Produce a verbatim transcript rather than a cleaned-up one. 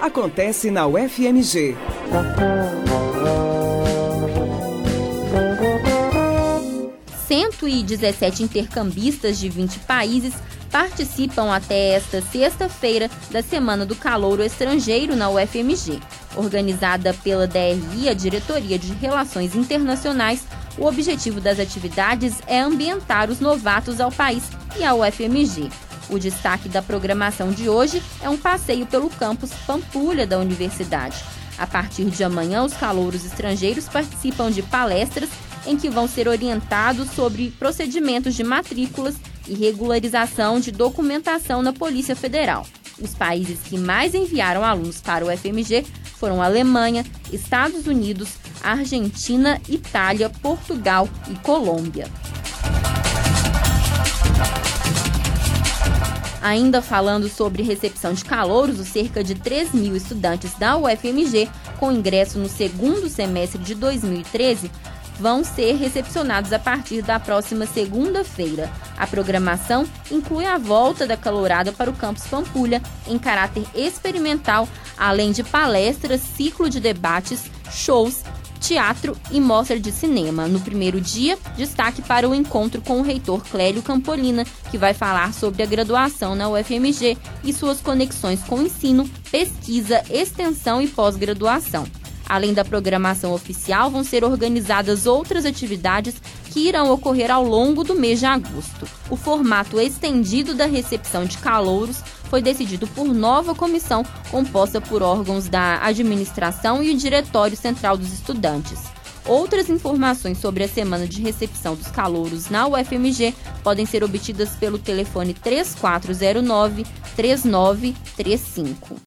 acontece na U F M G. cento e dezessete intercambistas de vinte países participam até esta sexta-feira da Semana do Calouro Estrangeiro na U F M G. Organizada pela D R I, a Diretoria de Relações Internacionais, o objetivo das atividades é ambientar os novatos ao país e à U F M G. O destaque da programação de hoje é um passeio pelo campus Pampulha da universidade. A partir de amanhã, os calouros estrangeiros participam de palestras em que vão ser orientados sobre procedimentos de matrículas e regularização de documentação na Polícia Federal. Os países que mais enviaram alunos para o U F M G foram Alemanha, Estados Unidos, Argentina, Itália, Portugal e Colômbia. Ainda falando sobre recepção de calouros, os cerca de três mil estudantes da U F M G, com ingresso no segundo semestre de dois mil e treze, vão ser recepcionados a partir da próxima segunda-feira. A programação inclui a volta da calourada para o campus Pampulha em caráter experimental, além de palestras, ciclo de debates, shows, teatro e mostra de cinema. No primeiro dia, destaque para o encontro com o reitor Clélio Campolina, que vai falar sobre a graduação na U F M G e suas conexões com ensino, pesquisa, extensão e pós-graduação. Além da programação oficial, vão ser organizadas outras atividades que irão ocorrer ao longo do mês de agosto. O formato estendido da recepção de calouros foi decidido por nova comissão composta por órgãos da administração e o Diretório Central dos Estudantes. Outras informações sobre a semana de recepção dos calouros na U F M G podem ser obtidas pelo telefone três quatro zero nove, três nove três cinco.